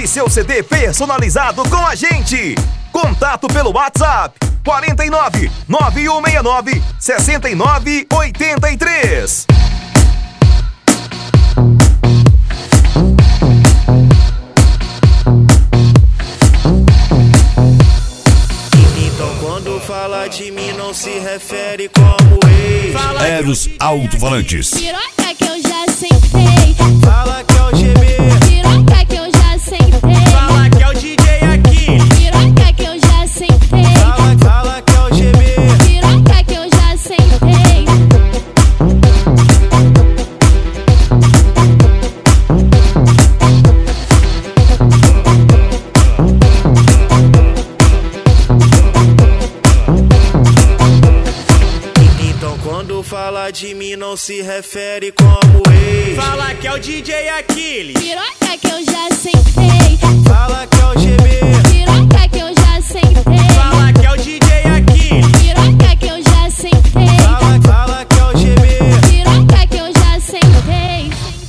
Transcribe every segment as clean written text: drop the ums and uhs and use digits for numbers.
Grave seu CD personalizado com a gente. Contato pelo WhatsApp 49 9169 6983. Então quando fala de mim não se refere como ex. Eros Alto-Falantes. Piroca que eu já sentei. Fala que é o GB. Piroca que eu já sentei. Fala que é o DJ aqui. Piroca que eu já sentei. Fala que é o GB. Piroca que eu já sentei. Então quando fala de mim não se refere como ex. Fala que é o DJ Aquiles. Piroca que eu já sentei. Fala que é o GB. Piroca que eu já sentei. Fala que é o DJ Aquiles. Piroca que eu já sentei. Fala que é o GB. Piroca que eu já sentei.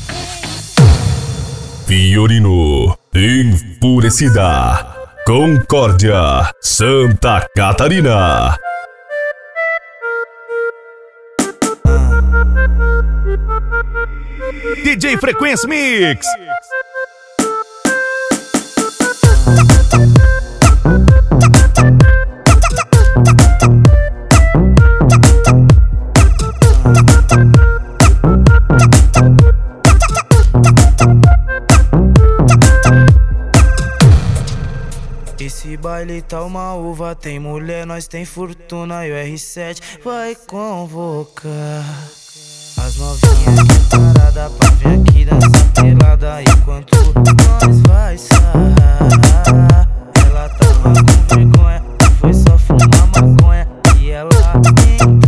Fiorino, Enfurecida, Concórdia, Santa Catarina. DJ Frequência Mix. Esse baile tá uma uva, tem mulher, nós tem fortuna e o R7 vai convocar as novinhas de parada pra vir aqui dançar pelada enquanto nós vai sarrar. Ela tava com vergonha, foi só fumar maconha e ela